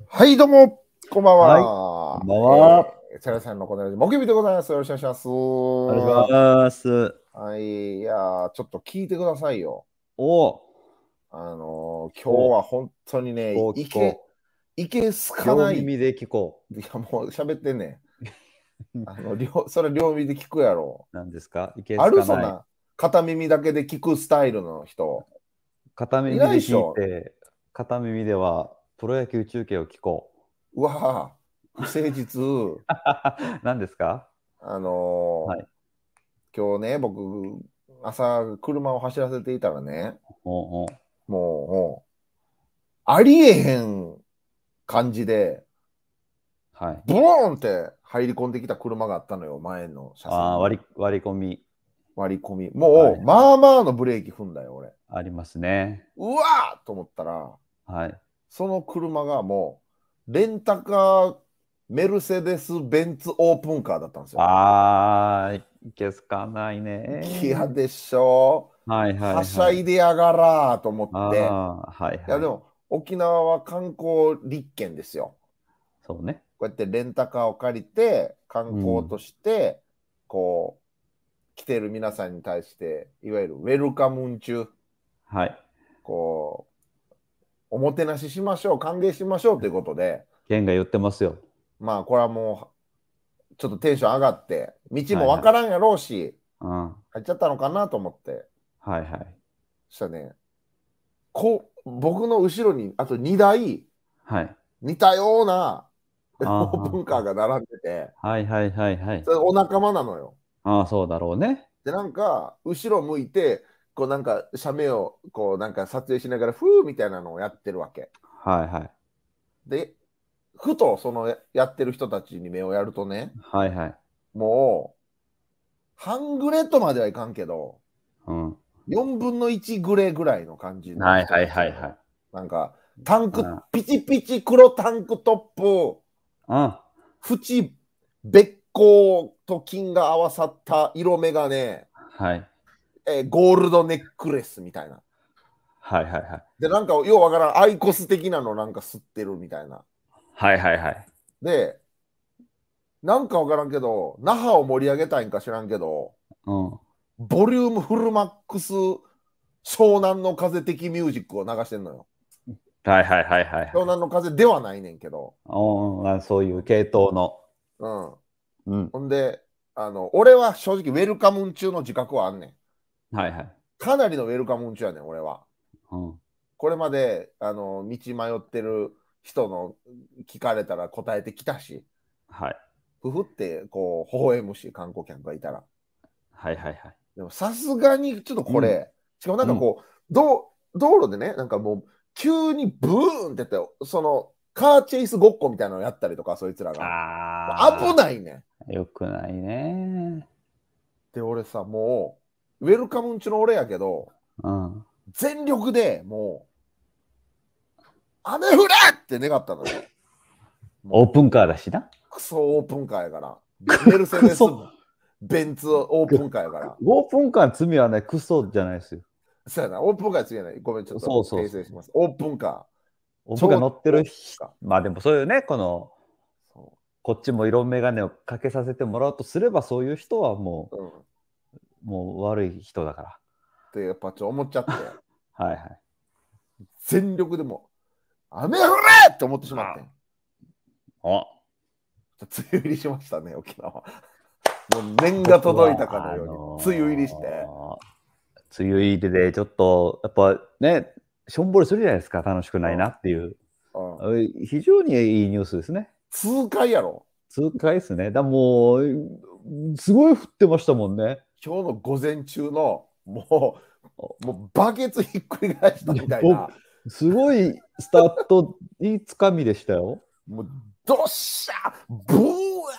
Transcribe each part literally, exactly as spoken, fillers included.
はい、どうも、こんばんはい、 は。 こんばんは。 えー、チャラさんのこのように木曜日でございます。よろしくお願いします。 お願いします。 はい、いやー、ちょっと聞いてくださいよ。 お、 あのー、今日お、 は本当にね、 聞こう、聞いけ、 こいけすう。 かない。い両耳で聞こや、もう喋ってんねう。 ん。あの、両それ両耳で聞くやろ。 何ですか？いけあすかない。 るそんな、片耳だけで聞くスタイルの人。 片い耳で聞いないでしょ。 て、片耳ではプロ野球中継を聞こうわー、不誠実。 う。何ですか？ あのはい。 ー、今日ね、僕、朝、車を走らせていたらね、 おお、 もう、もうありえへん感じで、 はい。 ボーンって入り込んできた車があったのよ、前の車ああ、 線に。 割り、割り込み。 割り込み。 はい。 もう、まあまあのブレーキ踏んだよ、俺。 ありますね。 うわーと思ったら、 はい。 その車がもう、レンタカー、メルセデス・ベンツオープンカーだったんですよ。 ああ、いけすかない嫌ね。 でしょ。 はいははしゃいはい。 いでやがらーと思あって。 あ、はいいや、 はい。 でも、沖縄は観光立県ですよ。 そうね。 こうやってレンタカーを借りて観うん。 光としてこう来てる皆さんに対していわゆるウェルカムン中はい。 こうおもてなししましょう歓迎しましょうということでケンが言ってますよ。 まあこれはもうちょっとテンション上がって道もはいはい。 わからんやろうしうん。 入っちゃったのかなと思ってはいはい。 そしたらねこう僕の後ろにあとにだいはい。 似たようなあオープンカーあ、 が並んでてはいはいはいはい。 それお仲間なのよ。 ああ、そうだろうね。 で、なんか、後ろ向いて、こうなんか、写メを、こうなんか撮影しながら、ふーみたいなのをやってるわけ。 はいはい。 で、ふとそのややってる人たちに目をやるとね、 はいはい。 もう、半グレとまではいかんけど、 うん。 よんぶんのいちグレぐらいの感じの人はいはいたちなのよ。 はいはい。 なんか、タンク、 うん。 ピチピチ黒タンクトップ、 うん。 縁、べっこうと金が合わさった色眼鏡、えはい。 ーゴールドネックレスみたいな。 はいはいはい。 で、なんか、ようわからん、アイコス的なのなんか吸ってるみたいな。 はいはいはい。 で、なんかわからんけど、那覇を盛り上げたいんか知らんけど、 うん。 ボリュームフルマックス湘南の風的ミュージックを流してんのよ。 はいはいはいはいはい。 湘南の風ではないねんけど。 うん、あ、そういう系統の。 うん。 うん。 ほんで、あの、俺は正直ウェルカムン中の自覚はあんねん。 はいはい。 かなりのウェルカムン中やねん、俺は。 うん。 これまで、あの、道迷ってる人の聞かれたら答えてきたし。 はい。 ふふってこう微笑むし観光客がいたらはいはいはい。 でもさすがにちょっとこうん。 れしかもなんうん。 かこう道道路でねなんかもう急にブーンってやってそのカーチェイスごっこみたいなのやったりとかそいつらが危あないねんあ、よくないね。 で俺さもうウェルカムンチの俺やけどうん。 全力でもう雨降れって願ったのよもうオープンカーだしな。 クソオープンカーやからメルセデスクソ。 ベンツオープンカーやからオープンカーの罪はね、クソじゃないですよ。 そうやな、オープンカー次やない。ごめん、ちょっとそうそうそう。 訂正します。オープンカー。 オープンカー超乗ってる人、 か。 まあでもそういうね、この、 そこっちも色眼鏡をかけさせてもらうとすれば、そういう人はもう。うん。っう、もう悪い人だかてやっぱちょっと思っちゃって、 ら。はいはい。 全力でも、雨降れって思ってしまってん。 お、 梅雨入りしましたね、沖縄。もう念が僕届いたかは、あのように、梅雨入りして。 のー、梅雨入りでちょっと、やっぱね、しょんぼりするじゃないですか、楽しくないなっていう。 うん。うん。 非常にいいニュースですね。 痛快やろ。 痛快ですね。だもう、すごい降ってましたもんね。 今日の午前中の、もう、もうバケツひっくり返したみたい僕、 な、 すごいスタートいいつかみでしたよ。 もう、どっしゃブー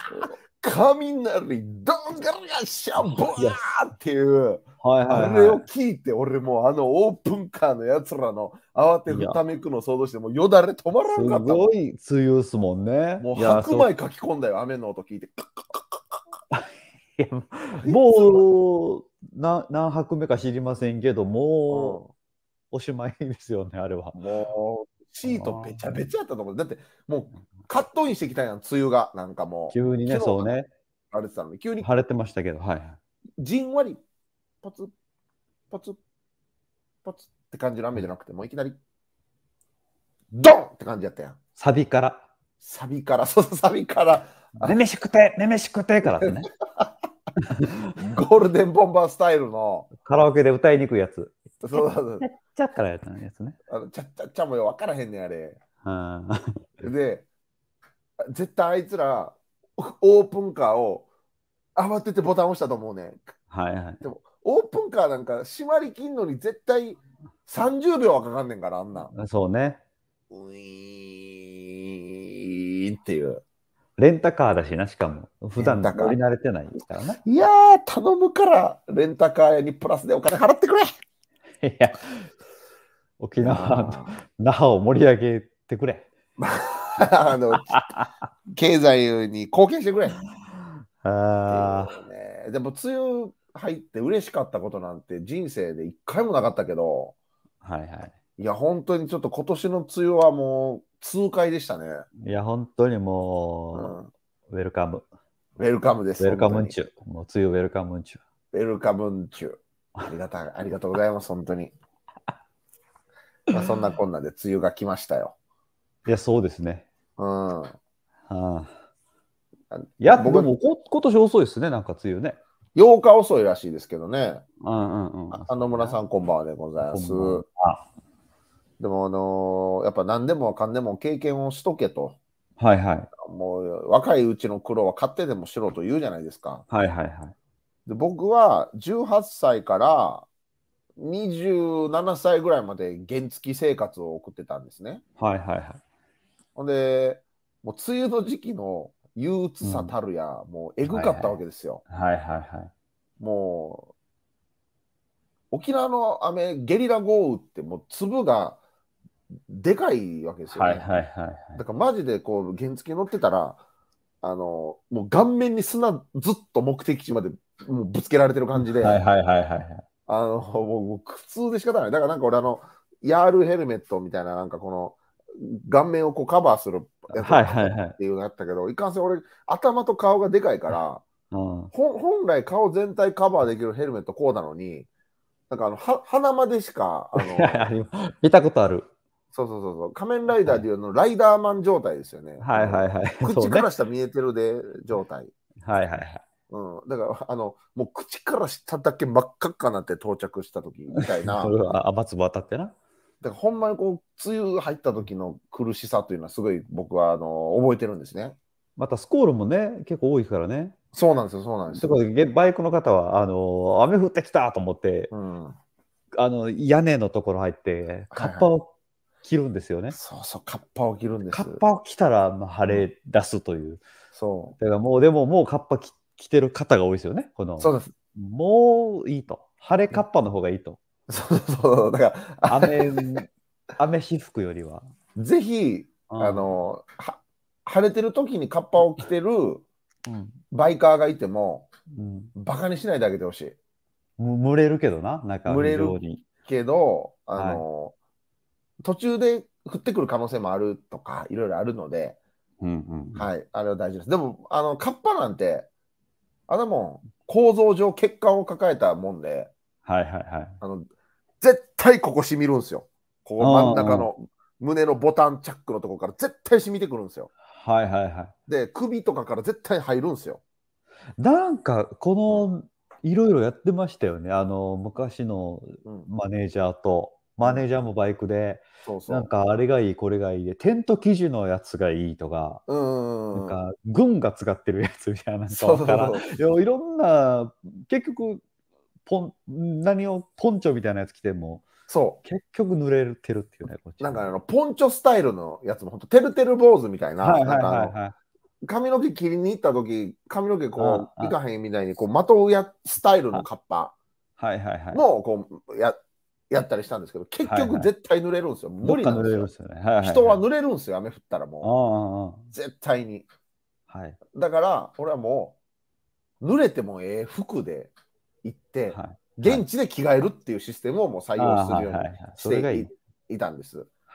雷どんがらしゃブワいや、 ーっていうはいあはいはれを聞いて俺もうあのオープンカーのやつらの慌てい。いや、 ふためくの想像してもうよだれ止まらすんかったもごい梅雨っすもんん。 ね。 もういや、 白そ米書き込んだよ雨の音聞いて。 う。いや、 あいつら、 もう、な何泊目か知りませんけど、もう、 うおしまいですよね、あれは。 ん、もうシートべちゃべちゃやったと思う。だってもうカットインしてきたやん、梅雨が。なんかもう。 急にね、そうね。 晴れてたのに、急に晴れてましたけど、はい。 じんわり、パツ、パツ、パツって感じの雨じゃなくて、もういきなり、ドンって感じやったやん。 サビから。 サビから、そうそう、サビから。 めめしくて、めめしくてからですね。 ゴールデンボンバースタイルの。 カラオケで歌いにくいやつ。 そうそうそう。 ちゃっちゃっからやったやつね。 あのちゃっちゃっちゃもよ、分からへんねん、あれ。 うん、 で、絶対あいつら、オープンカーを慌ててボタン押したと思うねん。 はいはい。 でも、オープンカーなんか閉まりきんのに絶対さんじゅうびょうはかかんねんから、あんな。 そうね。 ウィーンっていう。 レンタカーだしな、しかも。普段乗り慣れてないからな。 いやー、頼むから、レンタカー屋にプラスでお金払ってくれ。 いや、沖縄、那覇を盛り上げてくれ。 あの経済に貢献してくれ。 あね、でも、梅雨入って嬉しかったことなんて人生で一回もなかったけど、 はいはい。 いや、本当にちょっと今年の梅雨はもう痛快でしたね。 いや、本当にもう、うん、ウェルカム。 ウェルカムです。 ウェルカムンチュ。もう梅雨ウェルカムンチュ。 ウェルカムンチュ。ありがたい、ありがとうございます、本当に。まあそんなこんなで梅雨が来ましたよ。 いや、そうですね。 うん。 はあ、いや、でもこ今年遅いですね、なんか梅雨ね。 ようか遅いらしいですけどね。 うんうんうん。 あ野村さん、こんばんはでございます。 あでも、あのー、やっぱ何でもかんでも経験をしとけと。 はいはい。 もう若いうちの苦労は勝手でもしろと言うじゃないですか。 はいはいはい。 で僕はじゅうはっさいからにじゅうななさいぐらいまで原付生活を送ってたんですね。 はいはいはい。 ほんで、もう梅雨の時期の憂鬱さたるや、うん、もうえぐかったわけですよ。 はいはいはい。 もう、沖縄の雨、ゲリラ豪雨ってもう粒がでかいわけですよね。 はいはいはい、はい。 だからマジでこう原付乗ってたら、あの、もう顔面に砂ずっと目的地までもうぶつけられてる感じで、 はいはいはいはい。 あの、もう苦痛で仕方ない。だからなんか俺あの、ヤールヘルメットみたいななんかこの顔面をこうカバーするやつっていうのやったけど、はいはいはい、いかんせん俺頭と顔がでかいから、うん、本来顔全体カバーできるヘルメットこうなのに、なんかあのは鼻までしかあの見たことある。 そうそうそうそう、仮面ライダーでいうの、はい、ライダーマン状態ですよね。 はいはいはい。 口から下見えてるで状態。 はいはいはい。 うん、だからあのもう口から下だけ真っ赤っかなって到着した時みたいな。 それは雨粒当たってな。 だからほんまにこう梅雨入った時の苦しさというのはすごい僕はあの覚えてるんですね。 またスコールもね結構多いからね。 そうなんですよそうなんですよ。 バイクの方はあの雨降ってきたと思って、うん、あの屋根のところ入ってカッパを着るんですよね。はいはい、 そうそうカッパを着るんです。 カッパを着たらまあ晴れ出すという。うん、 そう。 だからもうでももうカッパ着着てる方が多いですよね。このそうです。 もういいと晴れカッパの方がいいと。 そうそうだから雨雨被服よりはぜひ、うん、あのは晴れてる時にカッパを着てるバイカーがいても、うん、バカにしないであげてほしい。 蒸れるけどな、中蒸れるけどあの、はい、途中で降ってくる可能性もあるとかいろいろあるので、うんうんうん、はい、あれは大事です。でもあのカッパなんてあれも構造上血管を抱えたもんで、 はいはいはい、 あの絶対ここしみるんですよ。ここ真ん中の胸のボタンチャックのところから絶対しみてくるんですよ。 はいはいはい。 で首とかから絶対入るんですよ。 なんかこのいろいろやってましたよね。あの昔のマネージャーと、うん、マネージャーもバイクで、そうそうなんかあれがいいこれがいいでテント生地のやつがいいとか、うんなんか軍が使ってるやつみたいななんかわからん。いろんな結局ポン何をポンチョみたいなやつ着てもそう結局濡れてるっていうね。こっちなんかあのポンチョスタイルのやつも本当てるてる坊主みたいな髪の毛切りに行った時髪の毛こういかへんみたいにこう的をやスタイルのカッパもこうややったりしたんですけど結局絶対濡れるんですよ。無理なんですよ。人は濡れるんですよ雨降ったらもう絶対に。だから俺はもう濡れてもええ服で行って、はい、現地で着替えるっていうシステムをもう採用するようにしていたんです。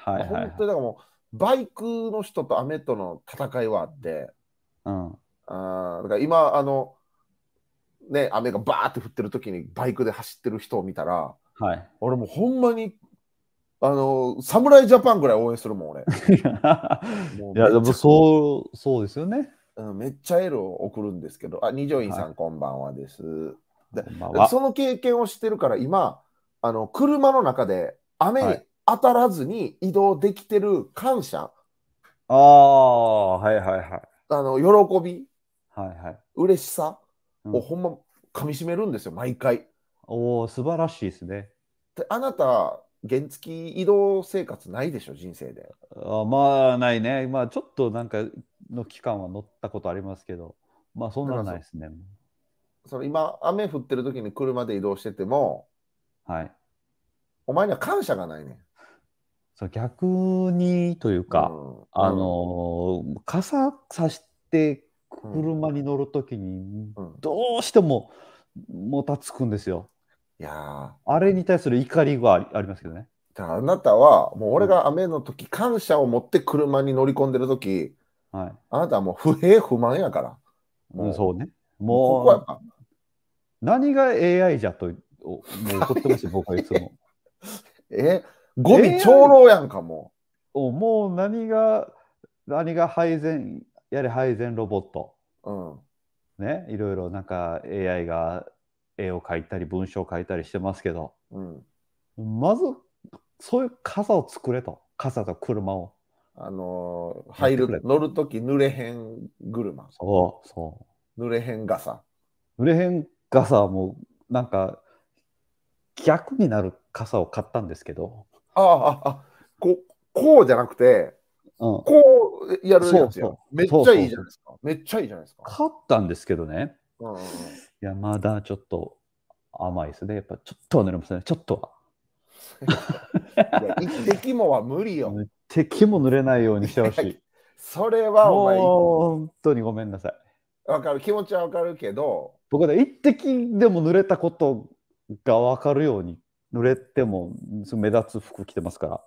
はいはいはい、 本当にだからもうバイクの人と雨との戦いはあって、うん、あだから今あのね雨がバーって降ってる時にバイクで走ってる人を見たら、はい、俺もうほんまにあの侍ジャパンぐらい応援するもん俺。 もういやでもそうそうですよね。 うん、めっちゃエールを送るんですけど、あ、二条院さん、はい、こんばんはです。で、その経験をしてるから、今、あの車の中で雨に当たらずに移動できてる感謝、はい、 ああ、はいはいはい。 あの喜び、 はいはい、 嬉しさをほんま噛みしめるんですよ、毎回。 おお、素晴らしいですね。 で、あなた、原付移動生活ないでしょ、人生で。 あまあ、ないね。まあ、ちょっとなんかの期間は乗ったことありますけど、まあ、そんなのないですね。 その今、雨降ってる時に車で移動してても、はい。お前には感謝がないね。 そう逆にというか、うん、あの、うん、傘さして車に乗るときに、どうしてももたつくんですよ。いやあれに対する怒りはありますけどね。 あなたはもう俺が雨の時、うん、感謝を持って車に乗り込んでる時、はい、あなたはもう不平不満やから。 もう、うん、そうね。もうここはやっぱ何が エーアイ じゃともう怒ってますよ僕はいつも。 えゴミ長老やんかもう。もう何が何が配膳やれ配膳ロボット。うん、ね、いろいろなんか エーアイ が絵を描いたり文章を書いたりしてますけど、うん、まずそういう傘を作れと。傘と車を。 あのー、入る、乗るとき濡れへん車。 そうそう。 濡れへん傘。 濡れへん傘はもうなんか逆になる傘を買ったんですけど。 ああ、あ、こう、こうじゃなくて、うん、こうやるやつや。めっちゃいいじゃないですか。めっちゃいいじゃないですか。 買ったんですけどね。うんうんうん、いや、まだちょっと甘いですね。やっぱちょっとは濡れますね。ちょっとは。 いや、一滴もは無理よ。 一滴も濡れないようにしてほしい。 それはお前。 もう本当にごめんなさい。 わかる、気持ちはわかるけど。 僕は一滴でも濡れたことがわかるように、濡れても目立つ服着てますから。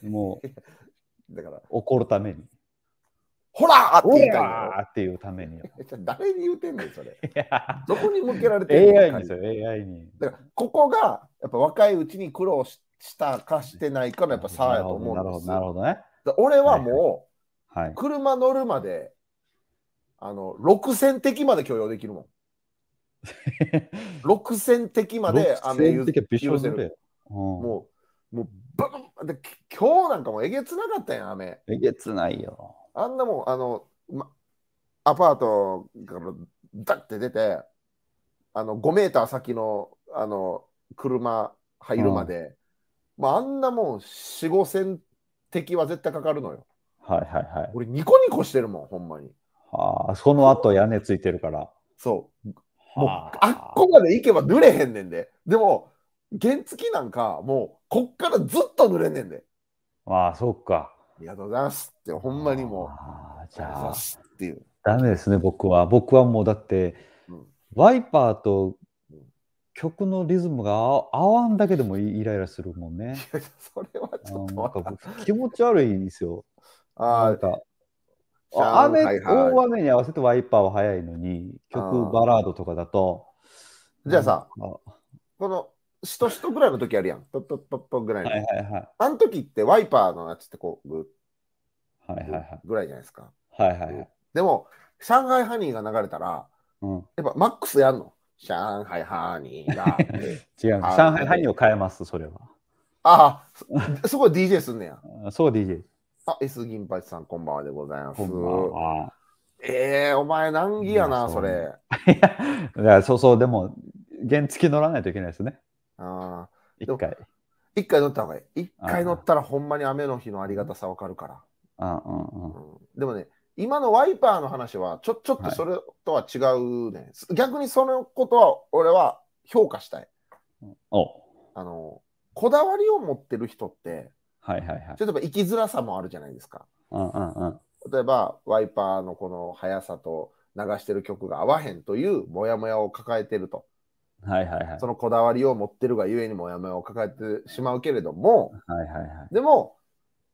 もう、だから怒るために。 ほらーって言いたいよっていうために。 誰に言うてんねん、それ。どこに向けられてんの？ エーアイ にですよ、エーアイ に。 だから、ここが、やっぱ若いうちに苦労したかしてないかのやっぱ差やと思うんです。 なるほどね。 俺はもう、はいはい、車乗るまで、あの、ろくせんてきまで許容できるもん。ろくせんてきまで雨許せる。うん、もう、もう、バンで今日なんかもえげつなかったやん、雨。 えげつないよ。 あんなもん、あの、ま、アパートからダッて出て、あの、ごメーター先の、あの、車入るまで、うん、まあ、あんなもん、よん、ごせんてきは絶対かかるのよ。 はいはいはい。 俺、ニコニコしてるもん、ほんまに。 はあ、その後屋根ついてるから。 そう。もう、あっこまで行けば濡れへんねんで。でも、原付なんか、もう、こっからずっと濡れんねんで。 ああ、そうか。 ありがとうございますって、ほんまにもう。 ああ、じゃあ、 っていう。 ダメですね、僕は。僕はもうだって、うん、ワイパーと曲のリズムが合わんだけでもイライラするもんね。 それはちょっとなんか気持ち悪いんですよ。 あなんか雨、はいはい、大雨に合わせてワイパーは速いのに、曲バラードとかだと。 じゃあさ、このしとしとぐらいの時あるやん。トットットットぐらいの。はいはいはい。あの時ってワイパーのやつってこう、グッ、はいはいはい。 ぐらいじゃないですか。 はいはいはい。 でも、上海ハニーが流れたら、うん、やっぱマックスやんの。上海ハニーが。 違う。上海ハニーを変えます、それは。 ああ、そこ ディージェー すんねや。 そう ディージェー。 あ、S 銀八さん、こんばんはでございます。こんばんは。ええー、お前難儀やな、それ。 いや、そうそう、でも、原付乗らないといけないですね。 ああ。 一回。 一回乗った方がいい。一回乗ったらほんまに雨の日のありがたさわかるから。 ああ、うんうん。 でもね、今のワイパーの話は、ちょ、ちょっとそれとは違うね。はい、逆にそのことは、俺は評価したい。 おあの、こだわりを持ってる人って、 はいはいはい。 例えば生きづらさもあるじゃないですか。 うんうんうん、 例えばワイパーのこの速さと流してる曲が合わへんというモヤモヤを抱えてると。 はいはいはい。 そのこだわりを持ってるがゆえにモヤモヤを抱えてしまうけれども、 はいはいはい。 でも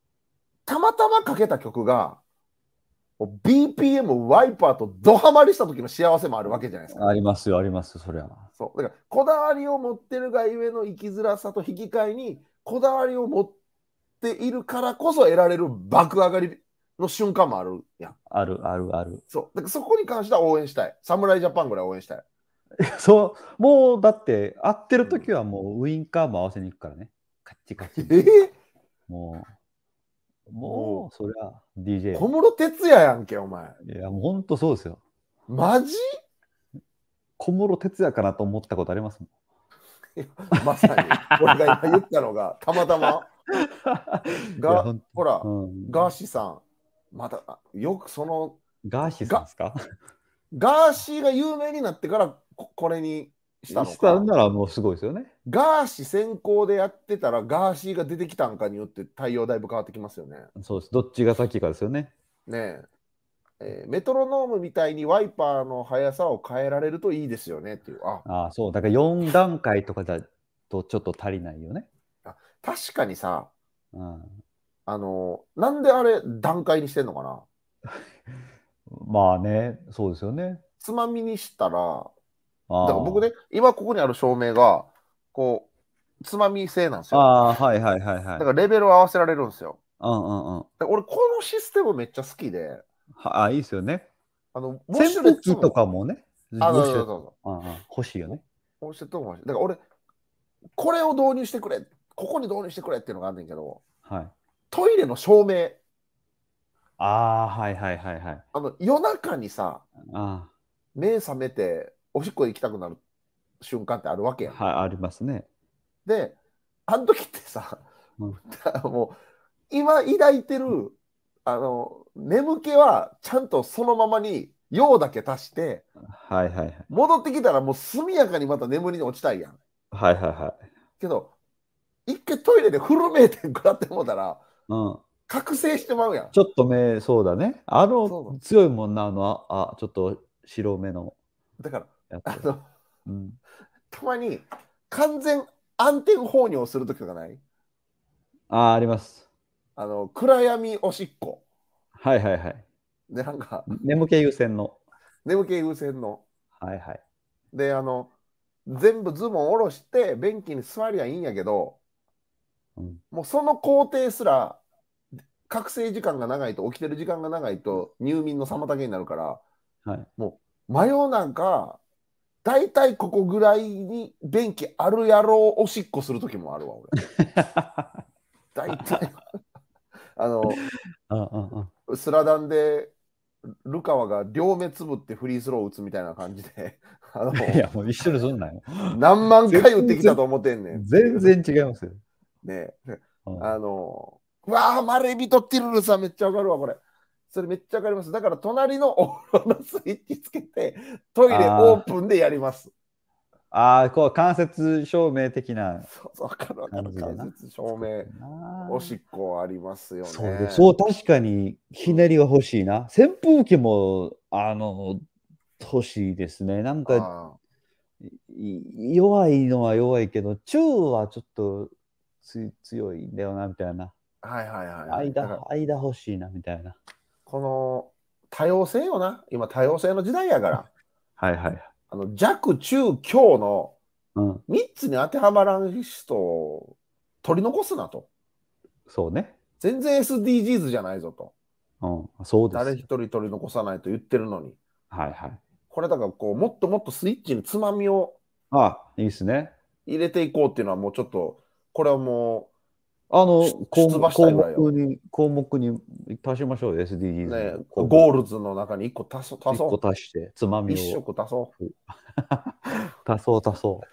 またまかけた曲が、ビーピーエム ワイパーとドハマりした時の幸せもあるわけじゃないですか。 ありますよ、あります、そりゃ。 そう。だから、こだわりを持ってるがゆえの生きづらさと引き換えに、こだわりを持っているからこそ得られる爆上がりの瞬間もあるやん。 ある、ある、ある。 そう。だからそこに関しては応援したい。侍ジャパンぐらい応援したい。 そう、もうだって、会ってる時はもうウインカーも合わせに行くからね。カッチカチ。 えー、 もう、もう、そりゃ、ディージェー。 小室哲哉やんけ、お前。 いや、もうほんとそうですよ。 マジ？ 小室哲哉かなと思ったことありますもん。 まさに、俺が今言ったのが、たまたま。が、ほら、うん、ガーシーさん、また、よくその、 ガーシーさんですか？ ガーシーが有名になってからこ、これにしたのか。 したんならもうすごいですよね。 ガーシー先行でやってたら、ガーシーが出てきたんかによって対応だいぶ変わってきますよね。 そうです。どっちが先かですよね。 ねえ。えー、メトロノームみたいにワイパーの速さを変えられるといいですよねっていう。 ああ、そう。だからよん段階とかだとちょっと足りないよね。 あ、確かにさ、 うん、 あの、なんであれ段階にしてんのかな。 まあね、そうですよね。 つまみにしたら、だから僕ね、今ここにある照明が、こう、つまみ製なんですよ。 ああ、はいはいはいはい。 だからレベルを合わせられるんですよ。 うんうんうん。 俺、このシステムめっちゃ好きで。 ああ、いいですよね。 あの、 扇風機とかもね。 あ、そうそうそう。 ああ、欲しいよね。 欲しいと思う。だから俺、これを導入してくれ、ここに導入してくれっていうのがあんねんけど、 はい。 トイレの照明。 ああ、はいはいはいはい。 あの、夜中にさ、 あ目覚めて、おしっこ行きたくなる瞬間ってあるわけやん。 はい、ありますね。 で、あの時ってさ、 うん、 もう、今抱いてる、あの、眠気はちゃんとそのままに、用だけ足して、 はいはいはい。 戻ってきたらもう速やかにまた眠りに落ちたいやん。 はいはいはい。 けど、一回トイレでフルメーテン食らってもうたら、 うん。 覚醒してまうやん。 ちょっと目、そうだね。あの、強いもんな、あの、あ、ちょっと白目の。 だから、あの、 うん、 たまに完全暗転放尿するときとかない？ ああ、あります。 あの、暗闇おしっこ。 はいはいはい。 で、なんか、 眠気優先の。 眠気優先の。 はいはい。 で、あの、全部ズボン下ろして、便器に座りゃいいんやけど、うん、もうその工程すら、覚醒時間が長いと、起きてる時間が長いと、入眠の妨げになるから、 はい、 もう、真夜中、大体ここぐらいに便器あるやろう、おしっこするときもあるわ、俺。大体。あの、スラダンで、ルカワが両目つぶってフリースロー打つみたいな感じで、 あのいや、もう一緒にすんなよ。 何万回打ってきたと思ってんねん。 全然違いますよ。 ねえ。あの、うわあ、マレビトティルルさんめっちゃわかるわ、これ。それめっちゃわかります。だから隣のお風呂のスイッチつけて、トイレオープンでやります。 ああ、こう間接照明的な。 そうそう、わかるわかる。間接照明、おしっこありますよね。 そうそう、確かにひねりは欲しいな。扇風機も、あの、欲しいですね。なんか、弱いのは弱いけど、中はちょっとつ強いんだよな、みたいな。 はいはいはい、はい。 間、間欲しいな、みたいな。 この多様性よな。今多様性の時代やから。 はいはい。 あの弱、中、強のみっつに当てはまらん人を取り残すなと。 そうね。 全然 エスディージーズ じゃないぞと。 うん、そうです。 誰一人取り残さないと言ってるのに。 はいはい。 これだからこう、もっともっとスイッチにつまみをあ、いいですね。 入れていこうっていうのはもうちょっと、これはもう、 あの項目に、項目に足しましょう、エスディージーズ。 ね、ゴールズの中にいっこ足そう。 いっこ足して、つまみを。 いっ色足そう。 足そう足そう。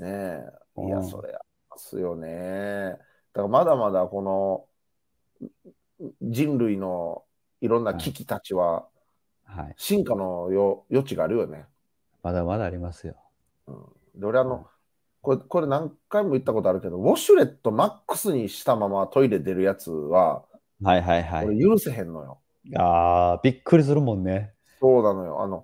ねえ。いや、それですよね。だからまだまだこの人類のいろんな危機たちは、進化のよ余地があるよね。 まだまだありますよ。 うん、で俺あの、これ、これ何回も言ったことあるけど、ウォシュレットマックスにしたままトイレ出るやつは、 はいはいはい。 俺許せへんのよ。 ああ、びっくりするもんね。 そうなのよ。あの、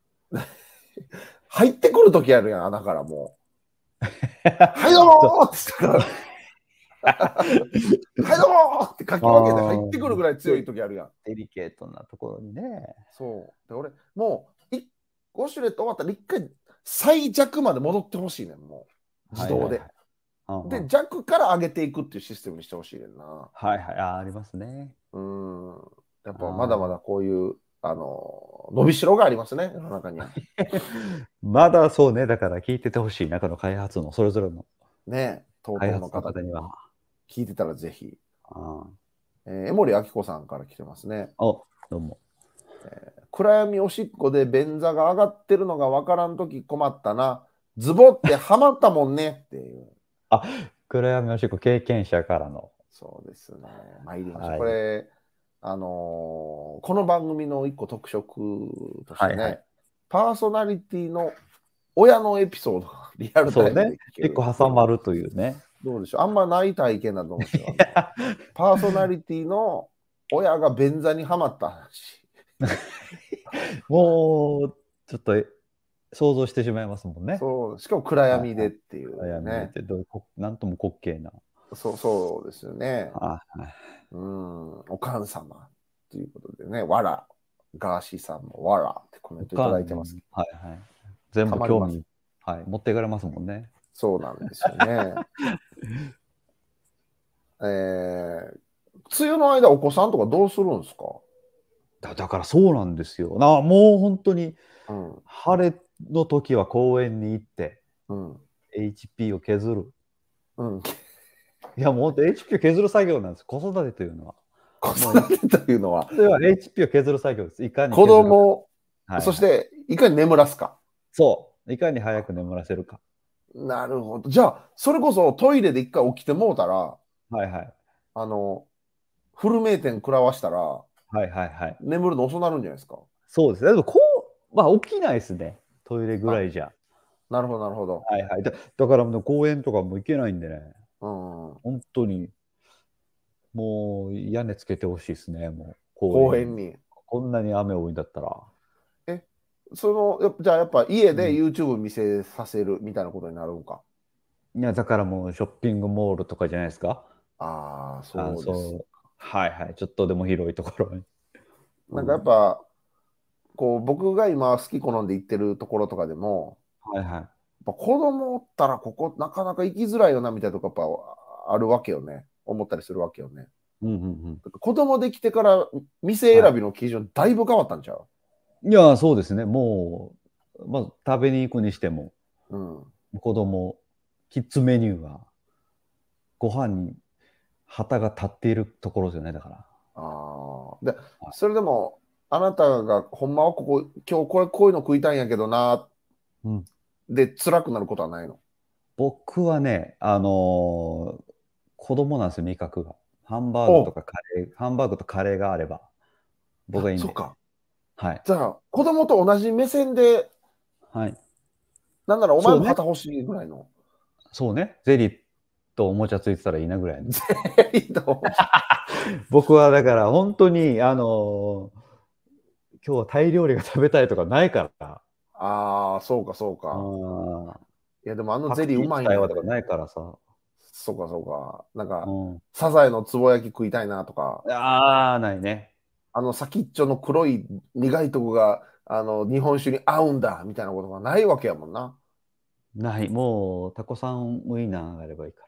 入ってくるときあるやん、穴からもう。はいどうもーって言ったら、 はいどうもってかき分けて入ってくるぐらい強い時あるやん。 デリケートなところにね。 そう。で俺、もう、ウォシュレット終わったら一回最弱まで戻ってほしいねん、もう。自動で。はいはいはい、で、弱から上げていくっていうシステムにしてほしいねんな。 はいはい。あ、ありますね。 うん。やっぱまだまだこういう、あの、伸びしろがありますね、世の中には。 まだそうね、だから聞いててほしい、中の開発のそれぞれの。 ね、開発の方には。聞いてたらぜひ。あえー、江森明子さんから来てますね。 あ、どうも。 えー、暗闇おしっこで便座が上がってるのがわからんとき困ったな。ズボってはまったもんねっていう。 あ、暗闇おしっこ経験者からの。 そうですね。参りましょう。はい、これ、あのー、この番組の一個特色としてね、はいはい、パーソナリティの親のエピソードがリアルタイムで聞ける。そうね。 結構挟まるというね。 どうでしょう。あんまない体験だと思うんですよ。パーソナリティの親が便座にはまった話。 もう、ちょっと想像してしまいますもんね。 そう、しかも暗闇でっていう、ね。 暗闇でってどうなんとも滑稽な。 そう、そうですよね。うん、お母様ということでね、わら、ガーシーさんもわらってコメントいただいてます。 はいはい。全部興味、はい、持っていかれますもんね。 そうなんですよね。えー、梅雨の間お子さんとかどうするんですか？ だだからそうなんですよ。なもう本当に、うん、晴れの時は公園に行って、うん、エイチピー を削る。うん、いやもう本当 エイチピー を削る作業なんです。子育てというのは。 子育てというのは。 それは エイチピー を削る作業です。いかに子供、はいはい、そしていかに眠らすか。 そう。いかに早く眠らせるか。 なるほど。じゃあ、それこそトイレで一回起きてもうたら、 はいはい。 あの、フルメイテン食らわしたら、 はいはいはい。 眠るの遅なるんじゃないですか。 そうですね。でもこう、まあ起きないですね。トイレぐらいじゃ。 なるほどなるほど。 はいはい。だ, だからもう公園とかも行けないんでね。うん。本当に、もう屋根つけてほしいですね。もう公園に。 こんなに雨多いんだったら。 え、その、じゃあやっぱ家で YouTube 見せさせるみたいなことになるのか。 うん、いや、だからもうショッピングモールとかじゃないですか。 ああ、そうです。 はいはい。ちょっとでも広いところに。 なんかやっぱ、こう、僕が今好き好んで行ってるところとかでも、 はいはい。やっぱ子供おったらここなかなか行きづらいよなみたいなとこやっぱあるわけよね。思ったりするわけよね。うんうんうん、子供できてから店選びの基準だいぶ変わったんちゃう？ いや、そうですね。もう、まあ、食べに行くにしても、うん、子供、キッズメニューが、ご飯に旗が立っているところですよね、だから。ああ。で、それでも、あなたがほんまはここ、今日これこういうの食いたいんやけどな、うん、で、辛くなることはないの？ 僕はね、あのー、子供なんですよ、味覚が。ハンバーグとかカレー、ハンバーグとカレーがあれば、僕はいいんで。 そっか。 はい。 じゃあ、子供と同じ目線で、はい。なんならお前も旗欲しいぐらいの。 そうね。ゼリーとおもちゃついてたらいいなぐらいの。ゼリーとおもちゃ僕はだから本当に、あのー、今日はタイ料理が食べたいとかないから。 ああ、そうかそうか。いやでもあのゼリーうまいんだよ、ね。とかないからさ。 そうかそうか。なんか、うん、サザエのつぼ焼き食いたいなとか。 ああ、ないね。 あの先っちょの黒い苦いとこがあの日本酒に合うんだみたいなことがないわけやもんな。 ない。もうタコさんウインナーがあればいいから。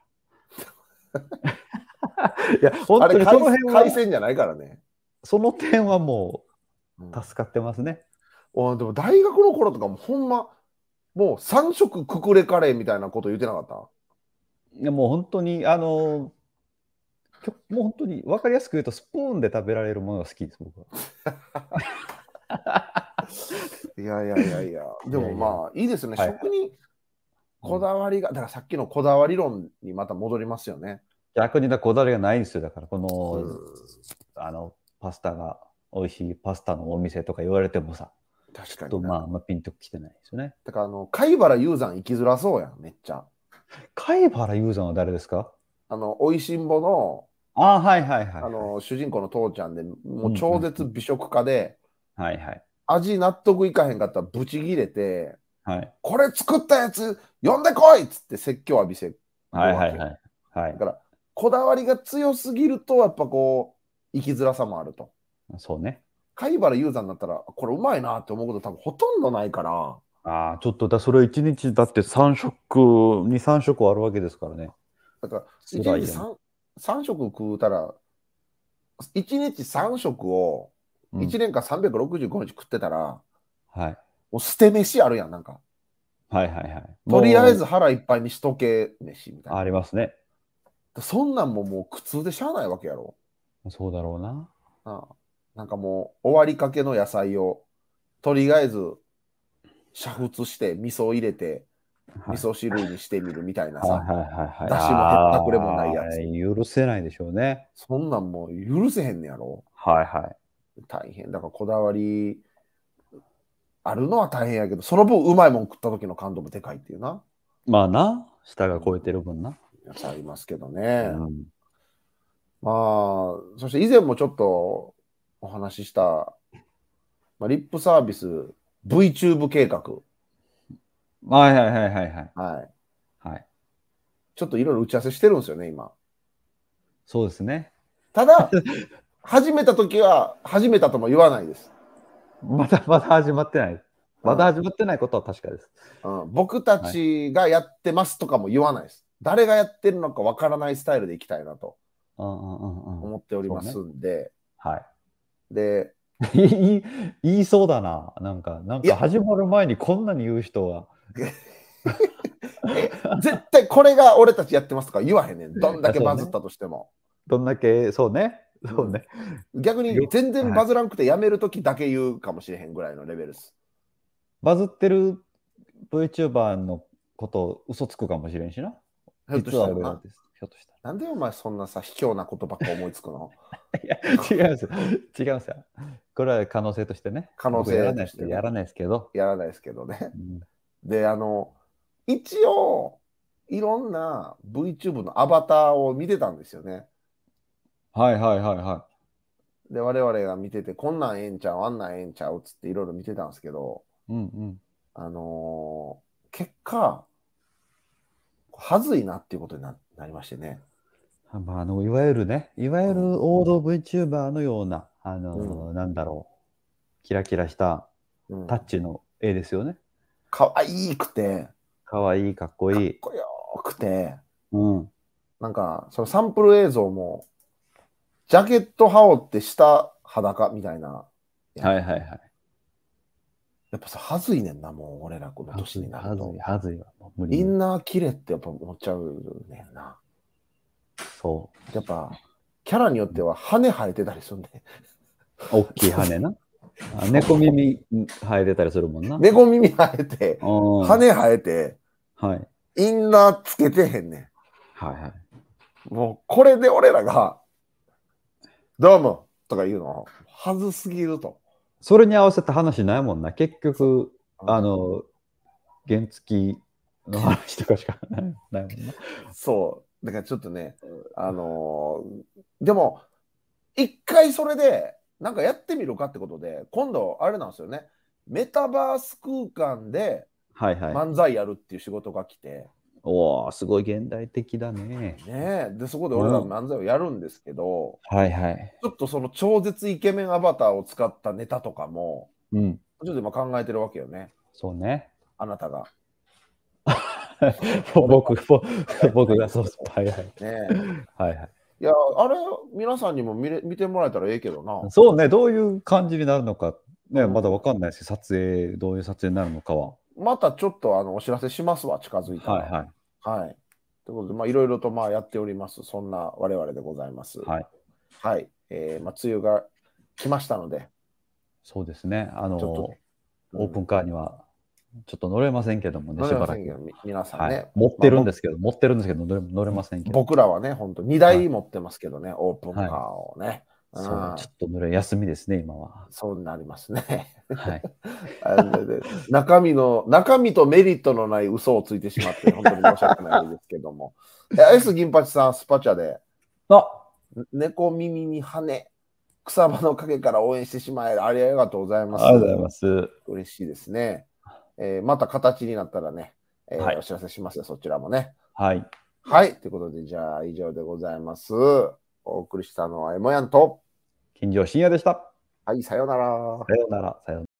いや、本当にその辺は海鮮じゃないからね。 その点はもう助かってますね。 うん、でも大学の頃とかもほんまもうさん食くくれカレーみたいなこと言ってなかった？ いやもう本当にあのもう本当に分かりやすく言うとスプーンで食べられるものが好きです僕は。 いやいやいやいやでもまあいいですね、はい、食にこだわりが、だからさっきのこだわり論にまた戻りますよね。 逆にだこだわりがないんですよ。だからこの、あのパスタが美味しいパスタのお店とか言われてもさ、 確かにとまあ、まあ、ピンときてないですよね。 だからあの貝原雄山生きづらそうやんめっちゃ。 貝原雄山は誰ですか？ あのおいしんぼのあはいはいはい、はい、 あの主人公の父ちゃんでもう超絶美食家で、 うんうんうん、はいはい、 味納得いかへんかったらブチギレて、 はい、 これ作ったやつ呼んでこいっつって説教浴びせるわけ。 はいはいはい、はい、 だからこだわりが強すぎると、やっぱこう、生きづらさもあると。 そうね。 貝原雄山だったら、これうまいなって思うこと多分ほとんどないから。 ああ、ちょっとだ、それいちにちだってさん食、に、さん食あるわけですからね。 だから、いちにち 3, 3食食うたら、いちにちさん食をいちねんかんさんびゃくろくじゅうごにち食ってたら、 うん、はい。 もう捨て飯あるやん、なんか。 はいはいはい。 とりあえず腹いっぱいにしとけ飯みたいな。 ありますね。 そんなんももう苦痛でしゃあないわけやろ。 そうだろうな。 ああ、なんかもう終わりかけの野菜をとりあえず煮沸して味噌を入れて、はい、味噌汁にしてみるみたいなさ。だしもへったくれもないやつ。 許せないでしょうね。 そんなんもう許せへんねやろ。 はいはい。 大変。だからこだわりあるのは大変やけど、その分うまいもん食った時の感動もでかいっていうな。 まあな、舌が超えてる分な。 やつありますけどね。うん、まあ、そして以前もちょっとお話しした、まあ、リップサービス VTube 計画。 はいはいはいはいはい。 はい。 はい、 ちょっといろいろ打ち合わせしてるんですよね、今。 そうですね。 ただ、始めた時は始めたとも言わないです。 まだまだ始まってない。まだ始まってないことは確かです。 うんうん、僕たちがやってますとかも言わないです。はい、誰がやってるのかわからないスタイルでいきたいなと思っておりますんで。ね、 はい。 で、 言い、言いそうだな。なんか、なんか始まる前にこんなに言う人は。 絶対これが俺たちやってますとか言わへんねん。どんだけバズったとしても。 どんだけ、そうね。そうね。 うん、逆に全然バズらんくてやめるときだけ言うかもしれへんぐらいのレベルです。 バズってる VTuber のことを嘘つくかもしれんしな。実は俺です。ひょっとしたら。なんでお前そんなさ、卑怯なことばっか思いつくの？ いや、違います。違いますよ。これは可能性としてね。 可能性としてね。やらないですけど。 やらないですけどね。うん、で、あの、一応、いろんな VTube のアバターを見てたんですよね。 はいはいはいはい。 で、我々が見てて、こんなんええんちゃう、あんなんええんちゃうっつっていろいろ見てたんですけど、 うんうん、 あのー、結果、はずいなっていうことに な, なりましてね。 まあ、あのいわゆるね、いわゆる王道 VTuber のような、あのーうん、なんだろう、キラキラしたタッチの絵ですよね。 かわいくて。 かわいい、かっこいい。 かっこよくて。 うん。 なんか、そのサンプル映像も、ジャケット羽織って下裸みたいな。 はいはいはい。 やっぱさ、はずいねんな、もう俺らこの年になると。 はずい、はずいわ。 無理。インナー切れってやっぱ思っちゃうねんな。 そう。 やっぱ、キャラによっては羽生えてたりするんで。 大きい羽な。猫耳生えてたりするもんな。 猫耳生えて、羽生えて、 はい、 インナーつけてへんねん。 はいはい。 もうこれで俺らが、どうもとか言うの、はずすぎると。 それに合わせた話ないもんな。結局、あの、原付の話とかしかないもんな。 そう。だからちょっとね、あのー、でも、一回それで、なんかやってみるかってことで、今度、あれなんですよね。メタバース空間で漫才やるっていう仕事が来て。はいはい、 おー、すごい現代的だね。ねえ。で、そこで俺ら漫才をやるんですけど、 うん、はいはい。 ちょっとその超絶イケメンアバターを使ったネタとかも、うん、ちょっと今考えてるわけよね。 そうね。 あなたが。 僕、僕がそうそう。はいはい。 ねはいはい。 いや、あれ、皆さんにも見れ見てもらえたらええけどな。 そうね、どういう感じになるのか、ね、うん、まだわかんないですけど、撮影、どういう撮影になるのかは。 またちょっとあのお知らせしますわ、近づいたら。 はいはい。 はい。ということで、まあ、いろいろとまあやっております。そんな我々でございます。 はい。 はい。えー、まあ、梅雨が来ましたので。 そうですね。あの、うん、オープンカーには、ちょっと乗れませんけどもね、しばらく。 皆さんね、はい、 持ってるんですけど、まあ、持ってるんですけど乗れ、乗れませんけど。 僕らはね、本当にだい持ってますけどね、はい、オープンカーをね。 はい、そう、ちょっと乗れ、休みですね、今は。 そうなりますね。 はい。 中身の、中身とメリットのない嘘をついてしまって、本当に申し訳ないですけども。アイス銀八さん、スパチャで、 あ猫耳に羽。草場の陰から応援してしまえ。ありがとうございます。 ありがとうございます。 嬉しいですね。えー、また形になったらね、えーはい、お知らせしますよ、そちらもね。 はい。 はい。ということで、じゃあ以上でございます。お送りしたのはエモヤンと金城深夜でした。 はい、さようなら。 さようなら。さようなら。